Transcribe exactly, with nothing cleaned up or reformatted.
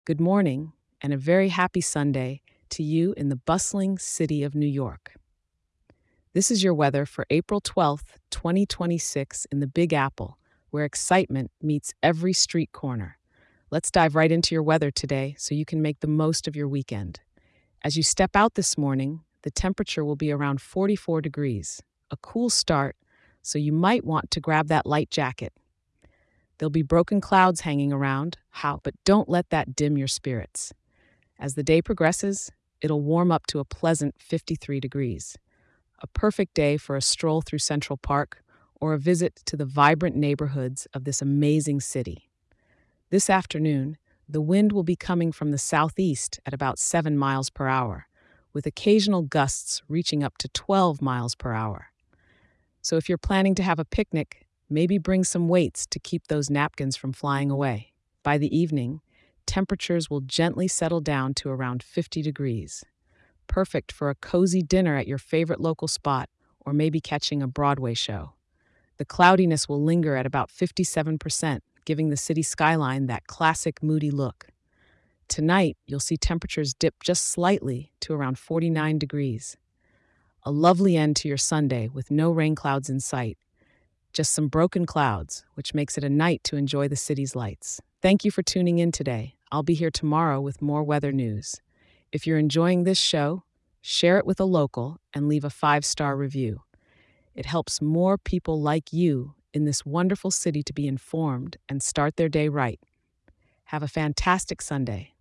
Good morning, and a very happy Sunday to you in the bustling city of New York. This is your weather for April twelfth, twenty twenty-six, in the Big Apple, where excitement meets every street corner. Let's dive right into your weather today so you can make the most of your weekend. As you step out this morning, the temperature will be around forty-four degrees, a cool start, so you might want to grab that light jacket. There'll be broken clouds hanging around, how, but don't let that dim your spirits. As the day progresses, it'll warm up to a pleasant fifty-three degrees, a perfect day for a stroll through Central Park or a visit to the vibrant neighborhoods of this amazing city. This afternoon, the wind will be coming from the southeast at about seven miles per hour, with occasional gusts reaching up to twelve miles per hour. So if you're planning to have a picnic, maybe bring some weights to keep those napkins from flying away. By the evening, temperatures will gently settle down to around fifty degrees, perfect for a cozy dinner at your favorite local spot or maybe catching a Broadway show. The cloudiness will linger at about fifty-seven percent, giving the city skyline that classic moody look. Tonight, you'll see temperatures dip just slightly to around forty-nine degrees. A lovely end to your Sunday with no rain clouds in sight, just some broken clouds, which makes it a night to enjoy the city's lights. Thank you for tuning in today. I'll be here tomorrow with more weather news. If you're enjoying this show, share it with a local and leave a five-star review. It helps more people like you in this wonderful city to be informed and start their day right. Have a fantastic Sunday.